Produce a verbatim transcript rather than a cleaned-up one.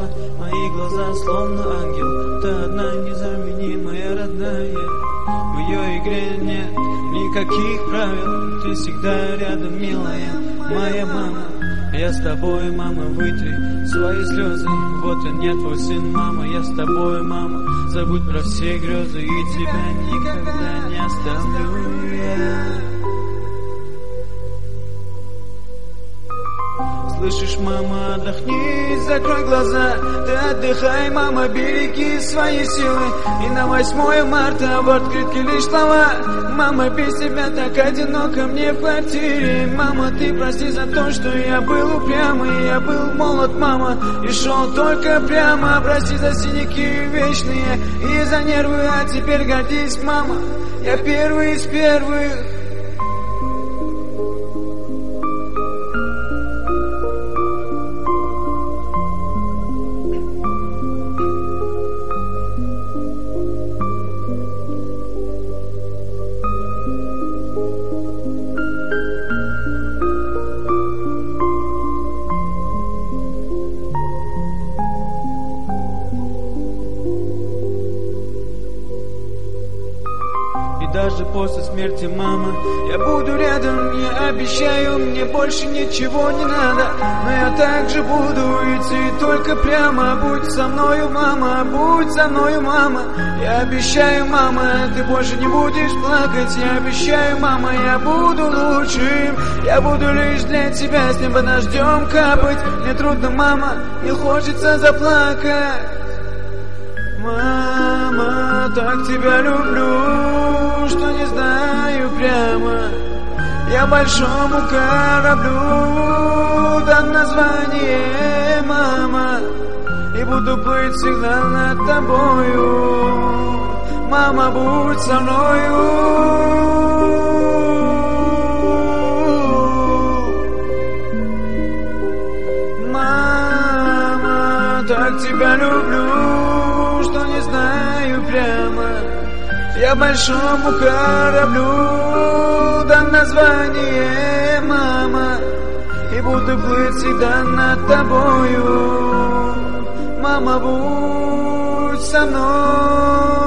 мать, мои глаза словно ангел. Ты одна незаменимая, родная. В ее игре нет никаких правил. Ты всегда рядом, милая, моя мама. Я с тобой, мама, вытри свои слезы. Вот он, я твой сын, мама, я с тобой, мама. Забудь про все грезы, и тебя никогда не оставлю я. Слышишь, мама, отдохни, закрой глаза. Ты отдыхай, мама, береги свои силы. И на восьмое марта в открытке лишь слова: мама, без тебя так одиноко мне в квартире. Мама, ты прости за то, что я был упрямый. Я был молод, мама, и шел только прямо. Прости за синяки вечные и за нервы. А теперь гордись, мама, я первый из первых. Даже после смерти мамы я буду рядом, я обещаю, мне больше ничего не надо. Но я также буду идти только прямо. Будь со мною, мама, будь со мною, мама. Я обещаю, мама, ты больше не будешь плакать. Я обещаю, мама, я буду лучшим. Я буду лишь для тебя с неба дождем капать. Мне трудно, мама, мне хочется заплакать. Мама, так тебя люблю, что не знаю прямо. Я большому кораблю дам название мама, и буду плыть всегда над тобою. Мама, будь со мною. Мама, так тебя люблю, что не знаю прямо. Я большому кораблю дам название мама, и буду плыть всегда над тобою. Мама, будь со мной.